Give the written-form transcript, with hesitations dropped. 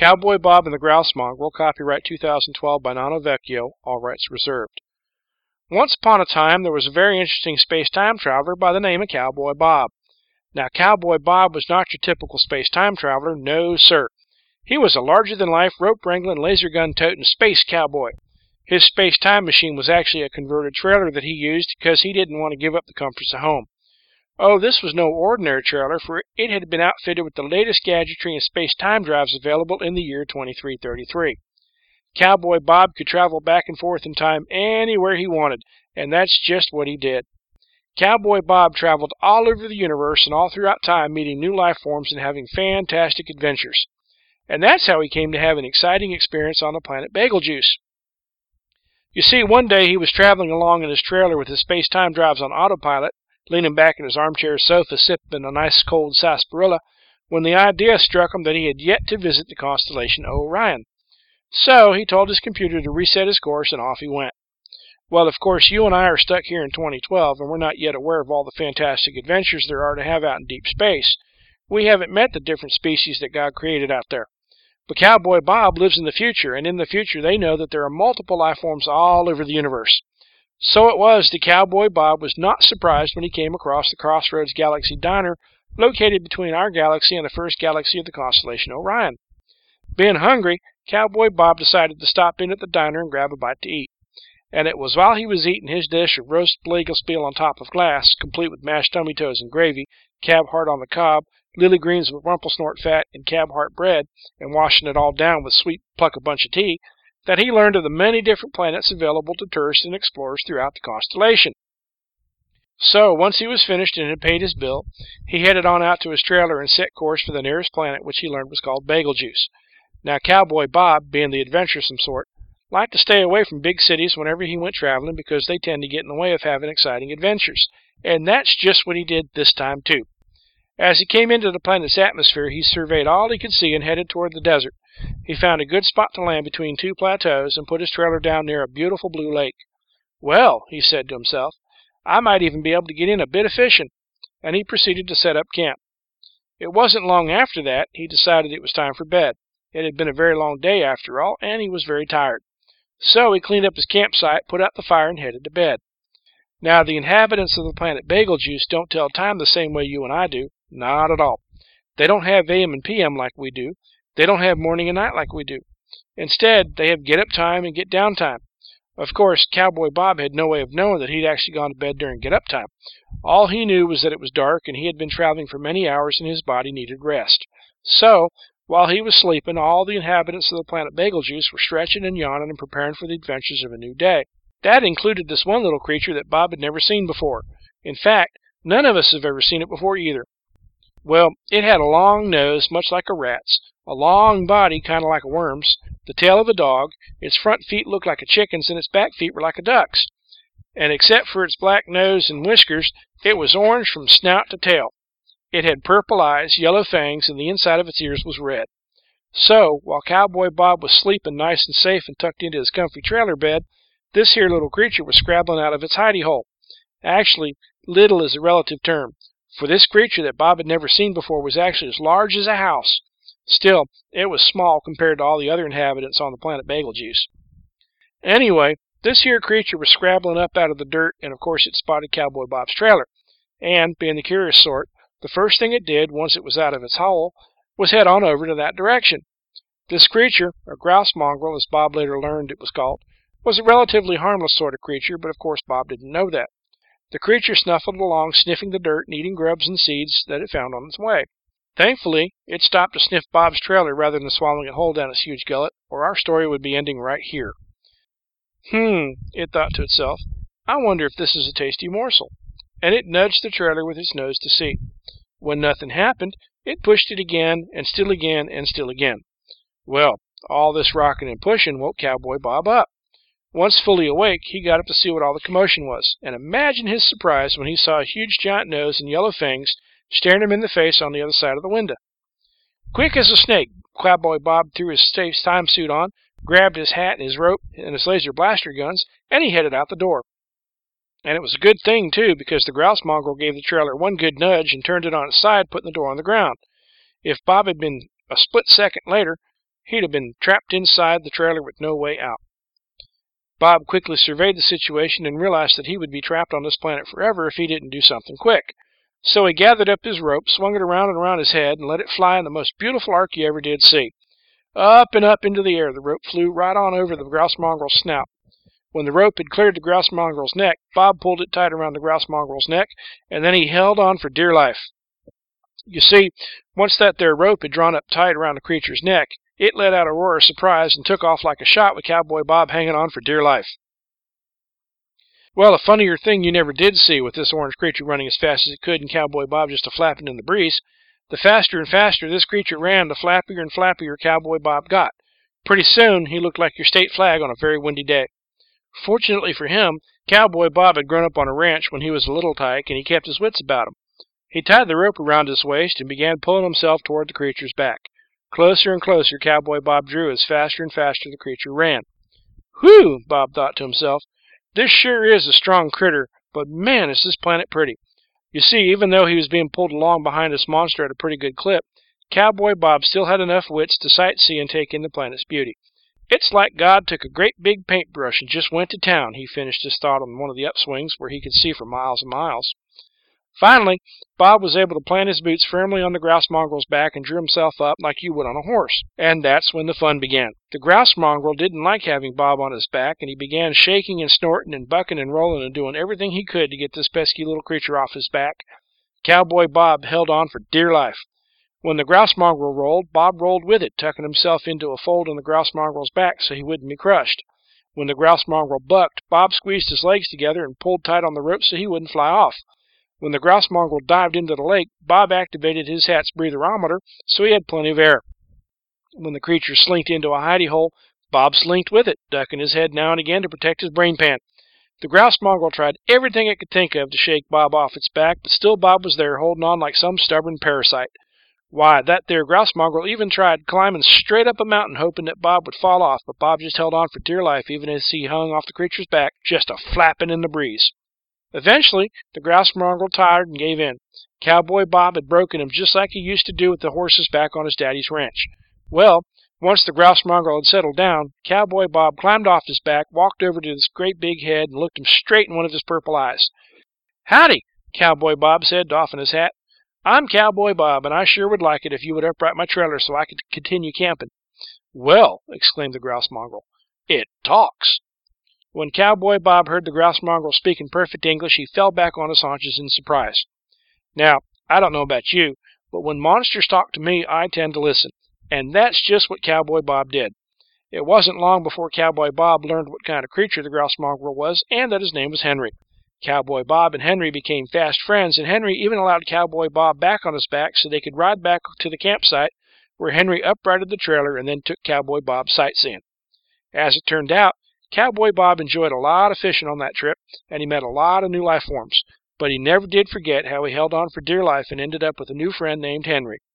Cowboy Bob and the Grouse Mongrel, copyright 2012 by Nano Vecchio, all rights reserved. Once upon a time, there was a very interesting space-time traveler by the name of Cowboy Bob. Now, Cowboy Bob was not your typical space-time traveler, no sir. He was a larger-than-life, rope-wrangling, laser-gun-toting space cowboy. His space-time machine was actually a converted trailer that he used because he didn't want to give up the comforts of home. Oh, this was no ordinary trailer, for it had been outfitted with the latest gadgetry and space-time drives available in the year 2333. Cowboy Bob could travel back and forth in time anywhere he wanted, and that's just what he did. Cowboy Bob traveled all over the universe and all throughout time, meeting new life forms and having fantastic adventures. And that's how he came to have an exciting experience on the planet Betelgeuse. You see, one day he was traveling along in his trailer with his space-time drives on autopilot, leaning back in his armchair sofa sipping a nice cold sarsaparilla, when the idea struck him that he had yet to visit the constellation Orion. So he told his computer to reset his course, and off he went. Well, of course, you and I are stuck here in 2012, and we're not yet aware of all the fantastic adventures there are to have out in deep space. We haven't met the different species that God created out there. But Cowboy Bob lives in the future, and in the future they know that there are multiple life forms all over the universe. So it was that Cowboy Bob was not surprised when he came across the Crossroads Galaxy Diner, located between our galaxy and the first galaxy of the constellation Orion. Being hungry, Cowboy Bob decided to stop in at the diner and grab a bite to eat. And it was while he was eating his dish of roast Blegelspiel on top of glass, complete with mashed tummy toes and gravy, cab heart on the cob, lily greens with rumplesnort fat, and cab heart bread, and washing it all down with sweet pluck a bunch of tea, that he learned of the many different planets available to tourists and explorers throughout the constellation. So, once he was finished and had paid his bill, he headed on out to his trailer and set course for the nearest planet, which he learned was called Betelgeuse. Now, Cowboy Bob, being the adventuresome sort, liked to stay away from big cities whenever he went traveling because they tend to get in the way of having exciting adventures. And that's just what he did this time, too. As he came into the planet's atmosphere, he surveyed all he could see and headed toward the desert. He found a good spot to land between two plateaus and put his trailer down near a beautiful blue lake. Well, he said to himself, I might even be able to get in a bit of fishing. And he proceeded to set up camp. It wasn't long after that he decided it was time for bed. It had been a very long day after all, and he was very tired. So he cleaned up his campsite, put out the fire, and headed to bed. Now, the inhabitants of the planet Betelgeuse don't tell time the same way you and I do. Not at all. They don't have AM and PM like we do. They don't have morning and night like we do. Instead, they have get-up time and get-down time. Of course, Cowboy Bob had no way of knowing that he'd actually gone to bed during get-up time. All he knew was that it was dark and he had been traveling for many hours and his body needed rest. So, while he was sleeping, all the inhabitants of the planet Betelgeuse were stretching and yawning and preparing for the adventures of a new day. That included this one little creature that Bob had never seen before. In fact, none of us have ever seen it before either. Well, it had a long nose, much like a rat's, a long body, kind of like a worm's, the tail of a dog, its front feet looked like a chicken's, and its back feet were like a duck's. And except for its black nose and whiskers, it was orange from snout to tail. It had purple eyes, yellow fangs, and the inside of its ears was red. So, while Cowboy Bob was sleeping nice and safe and tucked into his comfy trailer bed, this here little creature was scrabbling out of its hidey hole. Actually, little is a relative term, for this creature that Bob had never seen before was actually as large as a house. Still, it was small compared to all the other inhabitants on the planet Betelgeuse. Anyway, this here creature was scrabbling up out of the dirt, and of course it spotted Cowboy Bob's trailer. And, being the curious sort, the first thing it did, once it was out of its hole, was head on over to that direction. This creature, a grouse mongrel, as Bob later learned it was called, was a relatively harmless sort of creature, but of course Bob didn't know that. The creature snuffled along, sniffing the dirt and eating grubs and seeds that it found on its way. Thankfully, it stopped to sniff Bob's trailer rather than swallowing it whole down its huge gullet, or our story would be ending right here. It thought to itself, I wonder if this is a tasty morsel. And it nudged the trailer with its nose to see. When nothing happened, it pushed it again, and still again, and still again. Well, all this rocking and pushing woke Cowboy Bob up. Once fully awake, he got up to see what all the commotion was, and imagine his surprise when he saw a huge giant nose and yellow fangs staring him in the face on the other side of the window. Quick as a snake, Cowboy Bob threw his space-time suit on, grabbed his hat and his rope and his laser blaster guns, and he headed out the door. And it was a good thing, too, because the grouse mongrel gave the trailer one good nudge and turned it on its side, putting the door on the ground. If Bob had been a split second later, he'd have been trapped inside the trailer with no way out. Bob quickly surveyed the situation and realized that he would be trapped on this planet forever if he didn't do something quick. So he gathered up his rope, swung it around and around his head, and let it fly in the most beautiful arc you ever did see. Up and up into the air, the rope flew right on over the grouse mongrel's snout. When the rope had cleared the grouse mongrel's neck, Bob pulled it tight around the grouse mongrel's neck, and then he held on for dear life. You see, once that there rope had drawn up tight around the creature's neck, it let out a roar of surprise and took off like a shot with Cowboy Bob hanging on for dear life. Well, a funnier thing you never did see with this orange creature running as fast as it could and Cowboy Bob just a-flapping in the breeze. The faster and faster this creature ran, the flappier and flappier Cowboy Bob got. Pretty soon, he looked like your state flag on a very windy day. Fortunately for him, Cowboy Bob had grown up on a ranch when he was a little tyke, and he kept his wits about him. He tied the rope around his waist and began pulling himself toward the creature's back. Closer and closer Cowboy Bob drew as faster and faster the creature ran. Whew, Bob thought to himself. This sure is a strong critter, but man, is this planet pretty. You see, even though he was being pulled along behind this monster at a pretty good clip, Cowboy Bob still had enough wits to sightsee and take in the planet's beauty. It's like God took a great big paintbrush and just went to town, he finished his thought on one of the upswings where he could see for miles and miles. Finally, Bob was able to plant his boots firmly on the grouse mongrel's back and drew himself up like you would on a horse. And that's when the fun began. The grouse mongrel didn't like having Bob on his back, and he began shaking and snorting and bucking and rolling and doing everything he could to get this pesky little creature off his back. Cowboy Bob held on for dear life. When the grouse mongrel rolled, Bob rolled with it, tucking himself into a fold in the grouse mongrel's back so he wouldn't be crushed. When the grouse mongrel bucked, Bob squeezed his legs together and pulled tight on the rope so he wouldn't fly off. When the grouse mongrel dived into the lake, Bob activated his hat's breatherometer so he had plenty of air. When the creature slinked into a hidey hole, Bob slinked with it, ducking his head now and again to protect his brain pan. The grouse mongrel tried everything it could think of to shake Bob off its back, but still Bob was there holding on like some stubborn parasite. Why, that there grouse mongrel even tried climbing straight up a mountain hoping that Bob would fall off, but Bob just held on for dear life even as he hung off the creature's back, just a-flapping in the breeze. Eventually, the grouse mongrel tired and gave in. Cowboy Bob had broken him just like he used to do with the horses back on his daddy's ranch. Well, once the grouse mongrel had settled down, Cowboy Bob climbed off his back, walked over to his great big head, and looked him straight in one of his purple eyes. "Howdy," Cowboy Bob said, doffing his hat. "I'm Cowboy Bob, and I sure would like it if you would upright my trailer so I could continue camping." "Well," exclaimed the grouse mongrel, "it talks." When Cowboy Bob heard the grouse mongrel speak in perfect English, he fell back on his haunches in surprise. Now, I don't know about you, but when monsters talk to me, I tend to listen. And that's just what Cowboy Bob did. It wasn't long before Cowboy Bob learned what kind of creature the grouse mongrel was, and that his name was Henry. Cowboy Bob and Henry became fast friends, and Henry even allowed Cowboy Bob back on his back so they could ride back to the campsite, where Henry uprighted the trailer and then took Cowboy Bob sightseeing. As it turned out, Cowboy Bob enjoyed a lot of fishing on that trip, and he met a lot of new life forms, but he never did forget how he held on for dear life and ended up with a new friend named Henry.